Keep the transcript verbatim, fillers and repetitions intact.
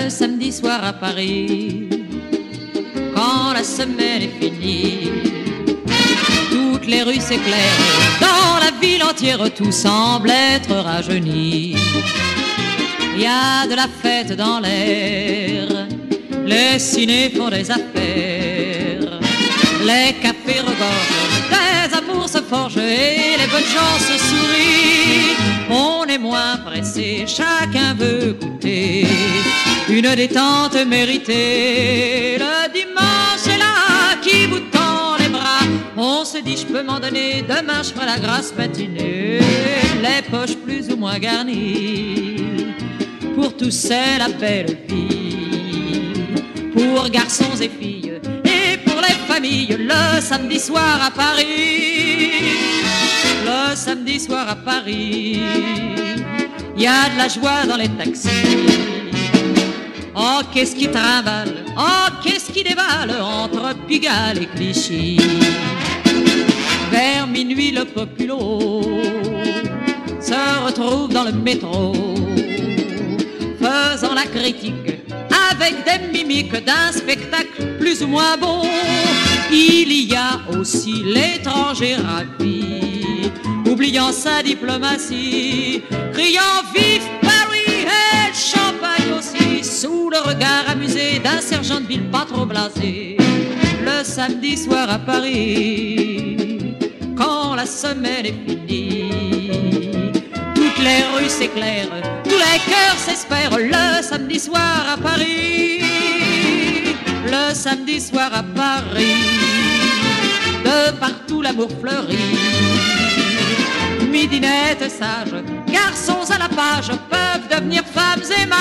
le samedi soir à Paris, quand la semaine est finie, toutes les rues s'éclairent, dans la ville entière tout semble être rajeuni. Il y a de la fête dans l'air, les cinés font des affaires, les cafés regorgent, les amours se forgent et les bonnes gens se sourient. On est moins pressé, chacun veut goûter une détente méritée. Le dimanche est là qui vous tend les bras, on se dit je peux m'en donner, demain je ferai la grasse matinée. Les poches plus ou moins garnies, pour tous c'est la belle vie, pour garçons et filles et pour les familles. Le samedi soir à Paris, le samedi soir à Paris, il y a de la joie dans les taxis. Oh qu'est-ce qui trimballe, oh qu'est-ce qui déballe entre Pigalle et Clichy. Vers minuit le populo se retrouve dans le métro, faisant la critique avec des mimiques d'un spectacle plus ou moins bon. Il y a aussi l'étranger ravi, oubliant sa diplomatie, criant vive Paris et le champagne aussi, sous le regard amusé d'un sergent de ville pas trop blasé. Le samedi soir à Paris, quand la semaine est finie, toutes les rues s'éclairent, tous les cœurs s'espèrent. Le samedi soir à Paris, le samedi soir à Paris, de partout l'amour fleurit. Midinettes sages, garçons à la page peuvent devenir femmes et